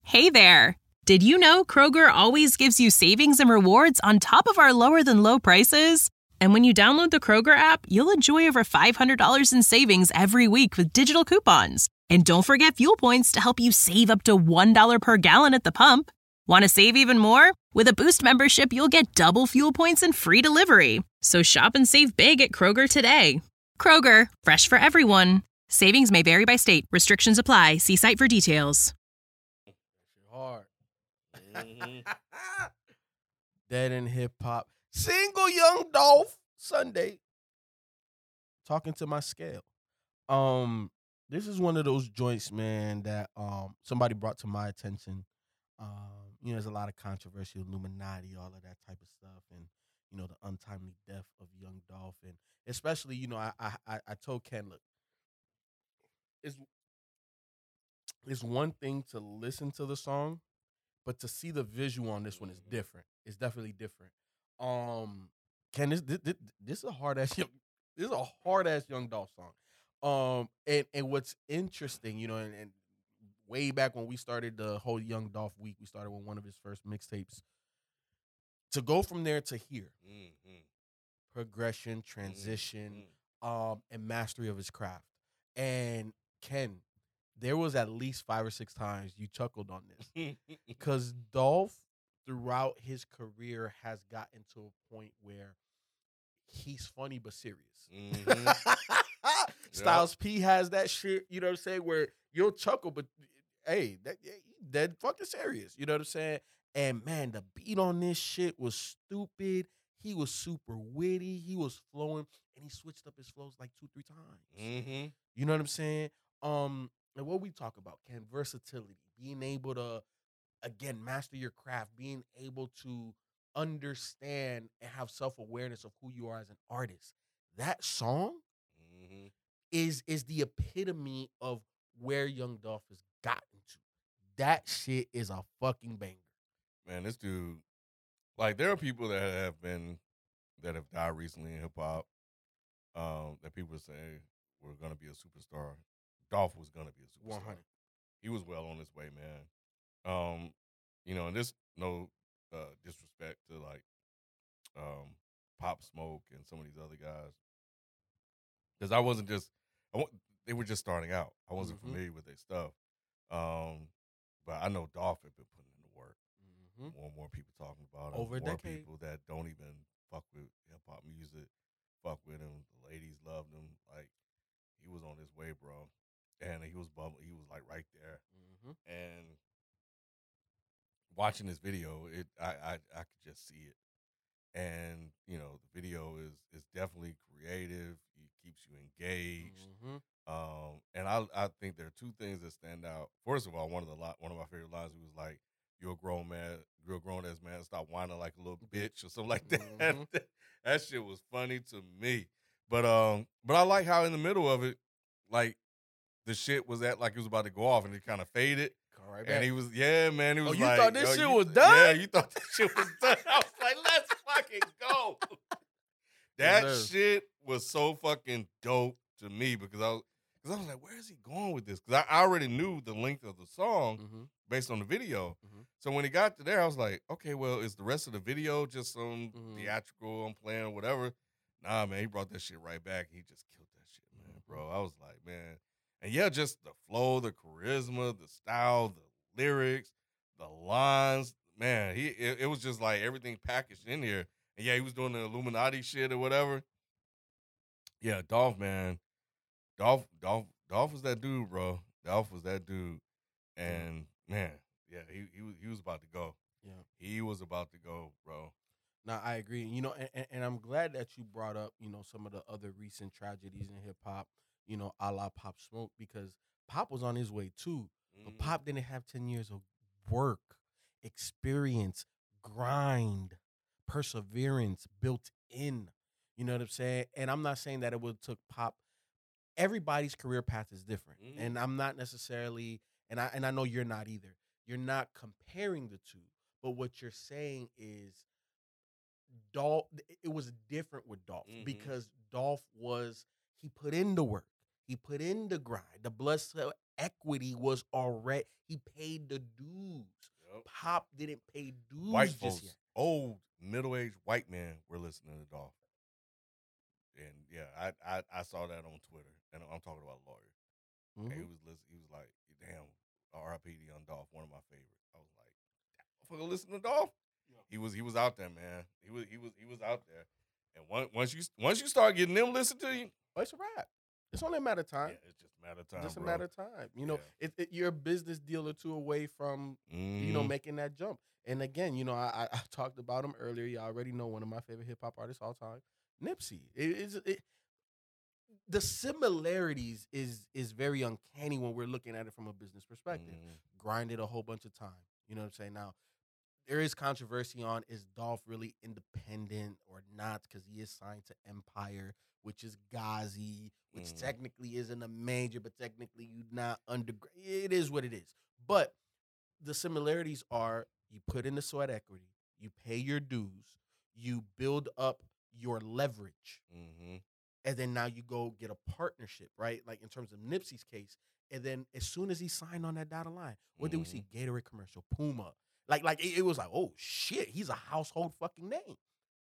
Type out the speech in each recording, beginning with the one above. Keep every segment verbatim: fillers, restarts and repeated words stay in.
Hey there! Did you know Kroger always gives you savings and rewards on top of our lower-than-low prices? And when you download the Kroger app, you'll enjoy over five hundred dollars in savings every week with digital coupons. And don't forget fuel points to help you save up to one dollar per gallon at the pump. Want to save even more? With a Boost membership, you'll get double fuel points and free delivery. So shop and save big at Kroger today. Kroger, fresh for everyone. Savings may vary by state. Restrictions apply. See site for details. Hard. Dead in hip hop. Single Young Dolph Sunday. Talking to my scale. Um, this is one of those joints, man, that um somebody brought to my attention. Um, you know, there's a lot of controversy, Illuminati, all of that type of stuff, and you know, the untimely death of Young Dolph, and especially, you know, I I I told Ken, look, it's it's one thing to listen to the song, but to see the visual on this one is different. It's definitely different. Um, Ken, this this, this is a hard ass young, this is a hard ass Young Dolph song. Um, and and what's interesting, you know, and, and way back when we started the whole Young Dolph week, we started with one of his first mixtapes. To go from there to here, mm-hmm. progression, transition, mm-hmm. um, and mastery of his craft. And Ken, there was at least five or six times you chuckled on this. Because Dolph, throughout his career, has gotten to a point where he's funny but serious. Mm-hmm. Styles yep. P has that shit, you know what I'm saying, where you'll chuckle, but hey, that, dead fucking serious. You know what I'm saying? And man, the beat on this shit was stupid. He was super witty. He was flowing, and he switched up his flows like two, three times. Mm-hmm. You know what I'm saying? Um, and what we talk about, Ken, versatility, being able to, again, master your craft, being able to understand and have self-awareness of who you are as an artist. That song mm-hmm. is is the epitome of where Young Dolph has gotten to. That shit is a fucking banger. Man, this dude, like, there are people that have been, that have died recently in hip-hop, um, that people say were going to be a superstar. Dolph was going to be a superstar. one hundred. He was well on his way, man. Um, you know, and this, no uh, disrespect to, like, um, Pop Smoke and some of these other guys. Because I wasn't just, I, they were just starting out. I wasn't mm-hmm. familiar with their stuff. Um, but I know Dolph had been putting in the work. Mm-hmm. More and more people talking about him. Over a more decade. People that don't even fuck with hip-hop music, fuck with him. The ladies loved him. Like, he was on his way, bro. And he was bubbling. He was, like, right there. Mm-hmm. And watching this video, it I, I I could just see it. And, you know, the video is is definitely creative. It keeps you engaged. Mm-hmm. Um, and I I think there are two things that stand out. First of all, one of the one of my favorite lines was like, "You're a grown man, you're a grown ass man. Stop whining like a little bitch," or something like that. Mm-hmm. That shit was funny to me. But um, but I like how in the middle of it, like, the shit was at like it was about to go off, and it kind of faded. Right, and he was, yeah, man. He was oh, you like, thought this shit you, was done? Yeah, you thought this shit was done. I was like, let's fucking go. That yes, shit was so fucking dope to me because I was, because I was like, where is he going with this? Because I already knew the length of the song mm-hmm. based on the video. Mm-hmm. So when he got to there, I was like, okay, well, is the rest of the video just some mm-hmm. theatrical, I'm playing or whatever? Nah, man, he brought that shit right back. He just killed that shit, man, bro. I was like, man. And yeah, just the flow, the charisma, the style, the lyrics, the lines. Man, he it, it was just like everything packaged in here. And yeah, he was doing the Illuminati shit or whatever. Yeah, Dolph, man. Dolph, Dolph, Dolph was that dude, bro. Dolph was that dude. And man, yeah, he he was he was about to go. Yeah. He was about to go, bro. No, I agree. You know, and, and I'm glad that you brought up, you know, some of the other recent tragedies in hip hop. You know, a la Pop Smoke, because Pop was on his way too. Mm-hmm. But Pop didn't have ten years of work, experience, grind, perseverance built in. You know what I'm saying? And I'm not saying that it would took Pop. Everybody's career path is different. Mm-hmm. And I'm not necessarily, and I and I know you're not either. You're not comparing the two. But what you're saying is Dolph, it was different with Dolph mm-hmm. because Dolph was, he put in the work. He put in the grind. The blood, sweat, equity was already, he paid the dues. hop didn't pay dues White just folks, yet. old middle-aged white men were listening to Dolph. And yeah, I, I I saw that on Twitter, and I'm talking about Lawyer. Mm-hmm. And he was listening, he was like, "Damn, R I P to Young Dolph, one of my favorites." I was like, "Fucking listen to Dolph." Yeah. He was he was out there, man. He was he was he was out there. And once once you once you start getting them listen to you, oh, it's a wrap. It's only a matter of time. Yeah, it's just a matter of time. Just a bro. matter of time. You know, Yeah. it, it, you're a business deal or two away from Mm-hmm. you know making that jump. And again, you know, I, I, I talked about him earlier. You already know one of my favorite hip hop artists all time, Nipsey. It is it, the similarities is is very uncanny when we're looking at it from a business perspective. Mm-hmm. Grinded a whole bunch of time. You know what I'm saying? Now, there is controversy on is Dolph really independent or not because he is signed to Empire, which is Ghazi, which Mm. technically isn't a major, but technically you're not under. It is what it is. But the similarities are you put in the sweat equity, you pay your dues, you build up your leverage, Mm-hmm. and then now you go get a partnership, right? Like in terms of Nipsey's case, and then as soon as he signed on that dotted line, what did we see? Gatorade commercial, Puma. Like, like it, it was like, oh shit, he's a household fucking name.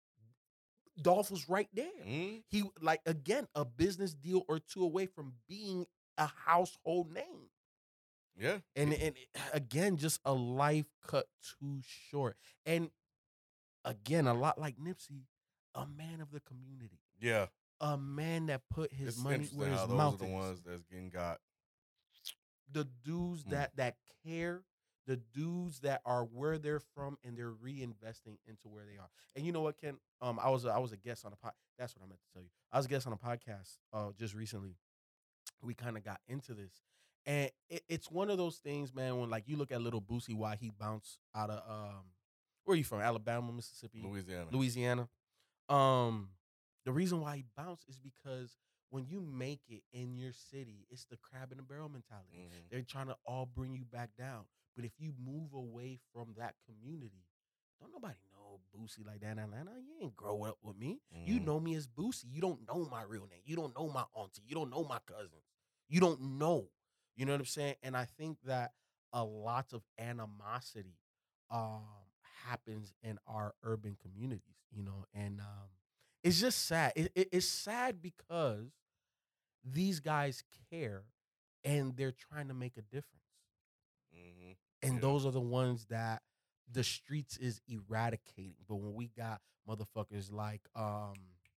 Dolph was right there. Mm-hmm. He like again a business deal or two away from being a household name. Yeah. And and again, just a life cut too short. And again, a lot like Nipsey, a man of the community, Yeah. a man that put his It's money interesting where his how those mouth are the is. ones that's getting got. The dudes Mm. that that care, the dudes that are where they're from, and they're reinvesting into where they are. And you know what, Ken? Um, I was a, I was a guest on a pod. That's what I meant to tell you. I was a guest on a podcast uh just recently. We kind of got into this, and it, it's one of those things, man. When like you look at Little Boosie, why he bounced out of um, where are you from? Alabama, Mississippi, Louisiana. Louisiana. Um, the reason why he bounced is because when you make it in your city, it's the crab in the barrel mentality. Mhm. They're trying to all bring you back down. But if you move away from that community, don't nobody know Boosie like that in Atlanta. You ain't grow up with me. You Mhm. know me as Boosie. You don't know my real name. You don't know my auntie. You don't know my cousins. You don't know. You know what I'm saying? And I think that a lot of animosity um, happens in our urban communities, you know, and um, it's just sad. It, it, it's sad because these guys care and they're trying to make a difference. Mhm. And Yeah. those are the ones that the streets is eradicating. But when we got motherfuckers like um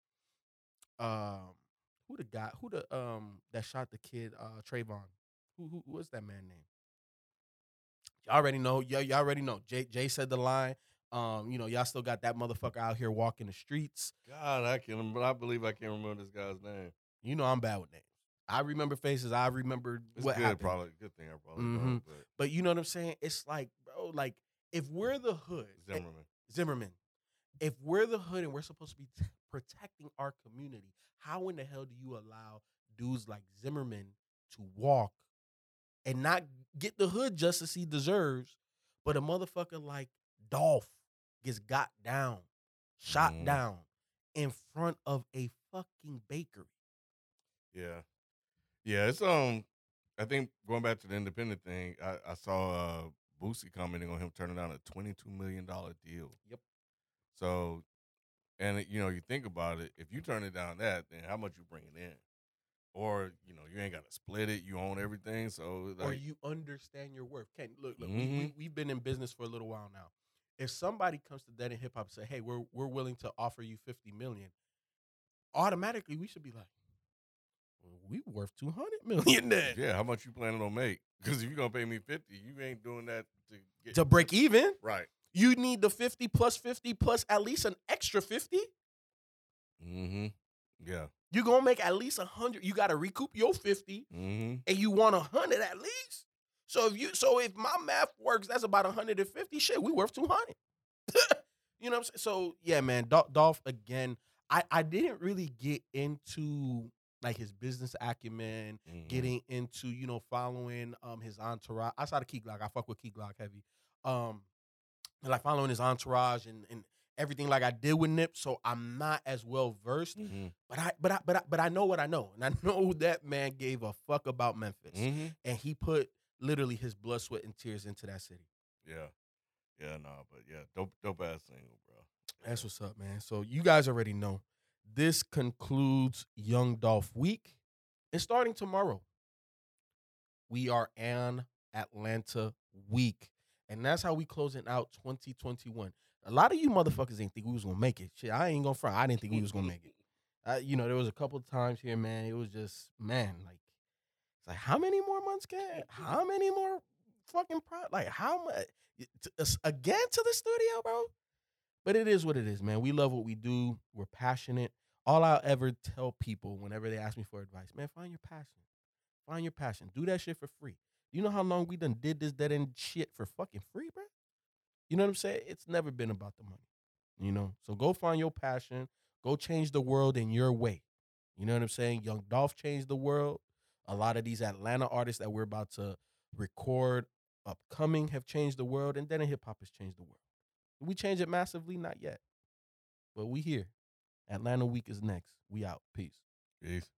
um who the guy who the um that shot the kid uh Trayvon. Who who what's that man name? Y'all already know. Y'all, y'all already know. Jay Jay said the line. Um, you know, y'all still got that motherfucker out here walking the streets. God, I can't remember. I believe I can't remember this guy's name. You know I'm bad with names. I remember faces. I remember It's what good, happened. probably. Good thing I probably Mhm. don't. But But you know what I'm saying? It's like, bro, like if we're the hood, Zimmerman. Zimmerman, if we're the hood and we're supposed to be t- protecting our community, how in the hell do you allow dudes like Zimmerman to walk and not get the hood justice he deserves, but a motherfucker like Dolph gets got down, shot Mhm. down in front of a fucking bakery? Yeah. Yeah, it's um I think going back to the independent thing, I, I saw uh Boosie commenting on him turning down a twenty-two million dollars deal. Yep. So, and you know, you think about it, if you turn it down that, then how much you bringing in? Or, you know, you ain't got to split it. You own everything. So, like, Or you understand your worth. Ken, look, look, we, Mhm. we, we've been in business for a little while now. If somebody comes to Dead and Hip Hop and say, hey, we're we're willing to offer you fifty million dollars, automatically we should be like, well, we worth two hundred million dollars then. yeah, how much you planning on make? Because if you're going to pay me fifty, you ain't doing that to get. To break even, Right. you need the fifty plus fifty plus at least an extra fifty. Mm-hmm. Yeah. You're going to make at least one hundred. You got to recoup your fifty, Mm-hmm. and you want one hundred at least. So if you, so if my math works, that's about one hundred fifty. Shit, we worth two hundred. You know what I'm saying? So yeah, man, Dol- Dolph again. I I didn't really get into like his business acumen, Mhm. getting into you know following um his entourage. Outside of Key Glock, I fuck with Key Glock heavy. Um, and, like following his entourage and and everything like I did with Nip. So I'm not as well versed. Mhm. But I, but I, but I, but I know what I know, and I know that man gave a fuck about Memphis, Mhm. and he put literally his blood, sweat, and tears into that city. Yeah. Yeah, no, but yeah, dope, dope ass single, bro. That's what's up, man. So you guys already know. This concludes Young Dolph Week. And starting tomorrow, we are on Atlanta Week. And that's how we closing out twenty twenty-one. A lot of you motherfuckers didn't think we was going to make it. Shit, I ain't going to front. I didn't think we was going to make it. I, you know, there was a couple of times here, man. It was just, man, like, it's like, how many more months can, how many more fucking, pro, like, how much, again to the studio, bro? But it is what it is, man. We love what we do. We're passionate. All I'll ever tell people whenever they ask me for advice, man, find your passion. Find your passion. Do that shit for free. You know how long we done did this dead end shit for fucking free, bro? You know what I'm saying? It's never been about the money, you know? So go find your passion. Go change the world in your way. You know what I'm saying? Young Dolph changed the world. A lot of these Atlanta artists that we're about to record upcoming have changed the world. And Dead End Hip Hop has changed the world. Did we change it massively? Not yet. But we here. Atlanta Week is next. We out. Peace. Peace.